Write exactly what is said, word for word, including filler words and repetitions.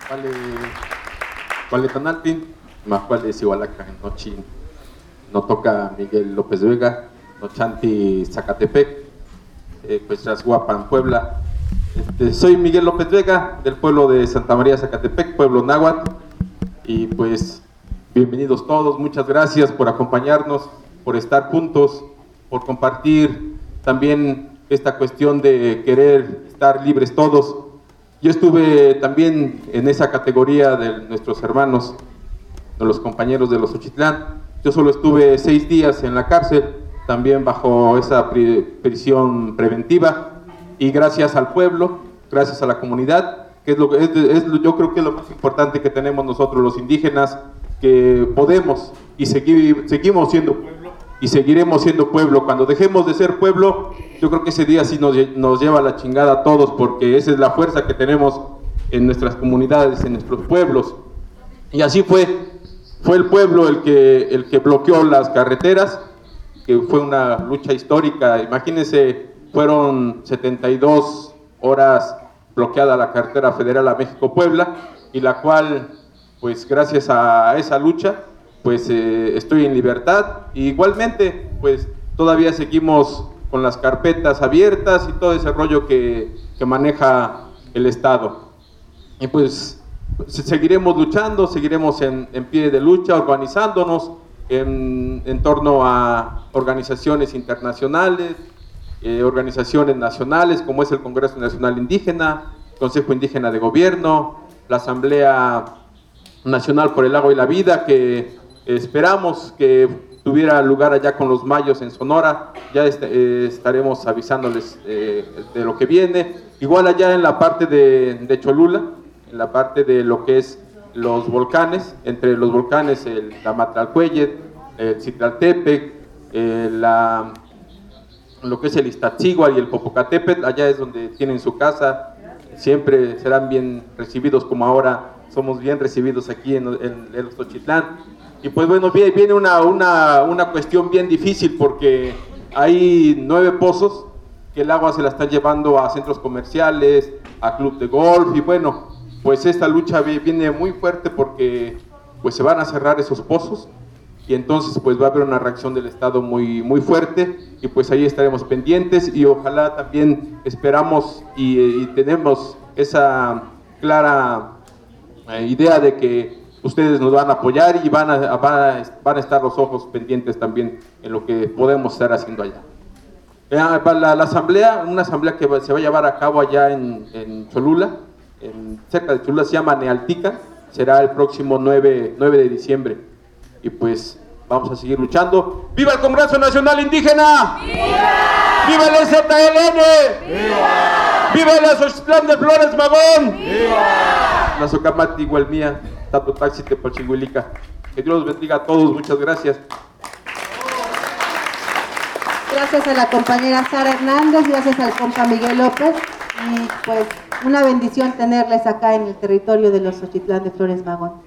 Vale, vale Tanaltin, más vale Sihualaca, Nochi, no toca Miguel López Vega, Nochanti Zacatepec, eh, pues Rasguapan, Puebla. Este, soy Miguel López Vega, del pueblo de Santa María Zacatepec, pueblo náhuatl, y pues bienvenidos todos, muchas gracias por acompañarnos, por estar juntos, por compartir también esta cuestión de querer estar libres todos. Yo estuve también en esa categoría de nuestros hermanos, de los compañeros de los Xochitlán. Yo solo estuve seis días en la cárcel, también bajo esa prisión preventiva, y gracias al pueblo, gracias a la comunidad, que es lo que es, es, yo creo que es lo más importante que tenemos nosotros los indígenas, que podemos y segui, seguimos siendo pueblo y seguiremos siendo pueblo. Cuando dejemos de ser pueblo, yo creo que ese día sí nos, nos lleva a la chingada a todos, porque esa es la fuerza que tenemos en nuestras comunidades, en nuestros pueblos. Y así fue, fue el pueblo el que, el que bloqueó las carreteras, que fue una lucha histórica. Imagínense, fueron setenta y dos horas bloqueada la carretera federal a México-Puebla, y la cual, pues gracias a esa lucha, pues eh, estoy en libertad. Y igualmente, pues todavía seguimos con las carpetas abiertas y todo ese rollo que, que maneja el Estado. Y pues seguiremos luchando, seguiremos en, en pie de lucha, organizándonos en, en torno a organizaciones internacionales, eh, organizaciones nacionales, como es el Congreso Nacional Indígena, Consejo Indígena de Gobierno, la Asamblea Nacional por el Agua y la Vida, que esperamos que tuviera lugar allá con los mayos en Sonora. Ya est eh, estaremos avisándoles eh, de lo que viene. Igual allá en la parte de, de Cholula, en la parte de lo que es los volcanes, entre los volcanes el Tamatlalcueyet, el Citlaltepec, eh, la, lo que es el Iztaccíhuatl y el Popocatépetl, allá es donde tienen su casa. Siempre serán bien recibidos, como ahora somos bien recibidos aquí en, en, en los Xochitlán. Y pues bueno, viene una, una, una cuestión bien difícil, porque hay nueve pozos que el agua se la están llevando a centros comerciales, a club de golf, y bueno, pues esta lucha viene muy fuerte, porque pues se van a cerrar esos pozos, y entonces pues va a haber una reacción del Estado muy, muy fuerte, y pues ahí estaremos pendientes, y ojalá también esperamos y, y tenemos esa clara eh, idea de que ustedes nos van a apoyar, y van a, van, a, van a estar los ojos pendientes también en lo que podemos estar haciendo allá. La, la, la asamblea, una asamblea que se va a llevar a cabo allá en, en Cholula, en, cerca de Cholula, se llama Nealtica, será el próximo nueve de diciembre, y pues vamos a seguir luchando. ¡Viva el Congreso Nacional Indígena! ¡Viva! ¡Viva el E Z L N! ¡Viva! ¡Viva el Xochitlán de Flores Magón! ¡Viva! La Socamati Igualmía, Tato Taxi Tepalchihuilica. Que Dios los bendiga a todos, muchas gracias. Gracias a la compañera Sara Hernández, gracias al compa Miguel López, y pues una bendición tenerles acá en el territorio de los Xochitlán de Flores Magón.